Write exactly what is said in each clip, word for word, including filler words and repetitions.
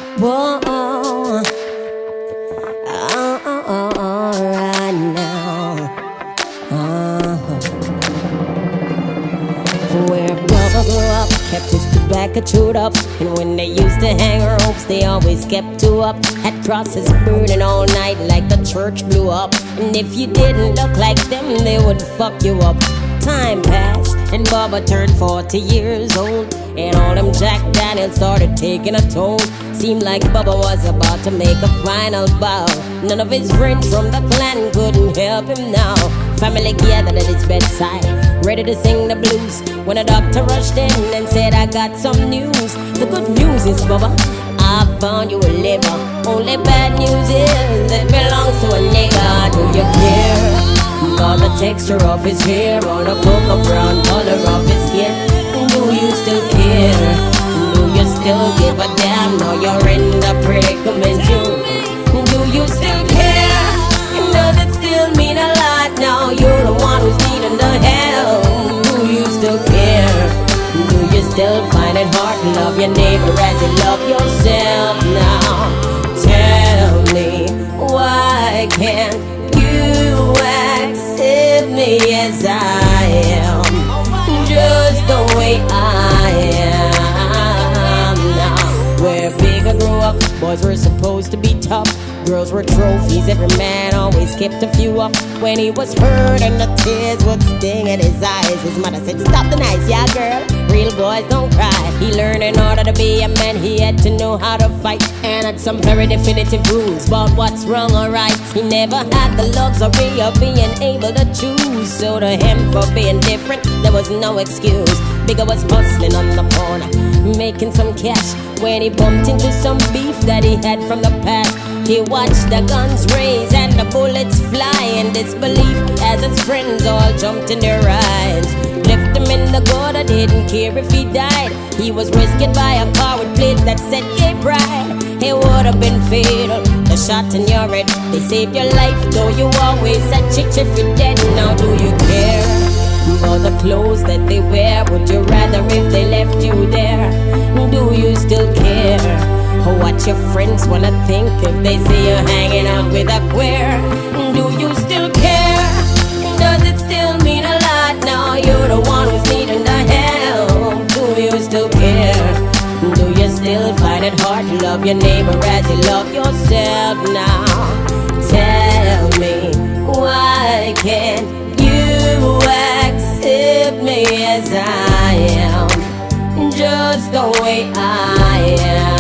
Whoa, oh, oh, oh, oh, right now. Uh-huh. Where Bubba grew up, kept his tobacco chewed up. And when they used to hang ropes, they always kept two up. Had crosses burning all night like the church blew up. And if you didn't look like them, they would fuck you up. Time passed, and Bubba turned forty years old. And all them Jack Daniels started taking a toll. Seemed like Bubba was about to make a final bow. None of his friends from the clan couldn't help him now. Family gathered at his bedside, ready to sing the blues, when a doctor rushed in and said, I got some news. The good news is, Bubba, I found you a liver. Only bad news is it belongs to a nigga. Do you care about the texture of his hair or the cocoa brown color of his skin? Do you still care? Do you still give a damn? Now you're in the predicament. You, do you still care? And does it still mean a lot now? You're the one who's needing the help. Do you still care? Do you still find it hard to love your neighbor as you love yourself now? Tell me, why can't you accept me as I am, just the way I am now? Where Bigger grew up, boys were supposed to be tough, girls were trophies, every man always kept a few up. When he was hurt and the tears would sting in his eyes, his mother said, stop the nights, yeah girl, real boys don't cry. He learned in order to be a man, he had to know how to fight, and had some very definitive rules about what's wrong or right. He never had the luxury of being able to choose, so to him for being different, there was no excuse. Bigger was hustling on the corner, making some cash, when he bumped into some beef that he had from the past. He watched the guns raise and the bullets fly in disbelief as his friends all jumped in their eyes. Left him in the gutter, didn't care if he died. He was rescued by a car with plates that said gay pride. It would have been fatal, the shot in your head. They saved your life, though you always said chicks if you're dead. Now do you care about the clothes that they wear? Would you rather if they left you there? Do you still care what your friends wanna think if they see you hanging out with a queer? Do you still care? Does it still mean a lot now? You're the one who's needing the help. Do you still care? Do you still find it hard to love your neighbor as you love yourself now? Tell me, why can't you accept me as I am, just the way I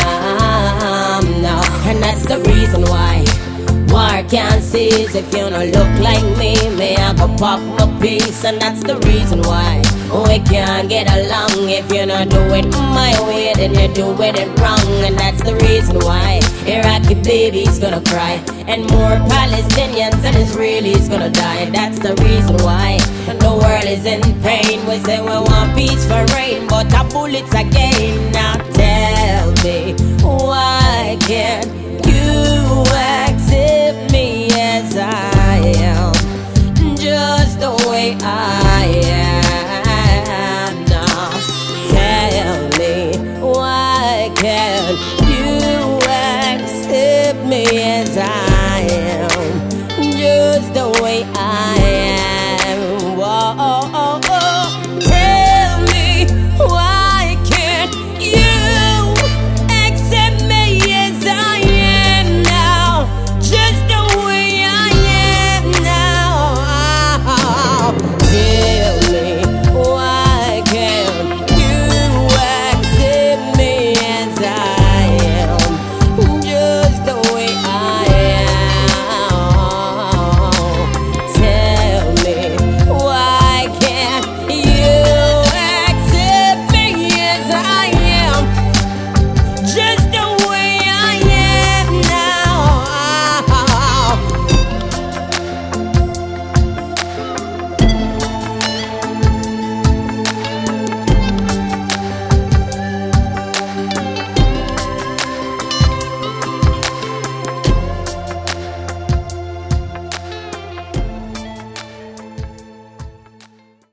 am now? And that's the reason why war can't cease. If you don't look like me, may I go pop a piece. And that's the reason why we can't get along. If you don't do it my way, then you do it wrong. And that's the reason why Iraqi babies gonna cry, and more Palestinians and Israelis gonna die. That's the reason why the world is in pain. We say we want peace for rain, but our bullets again. Now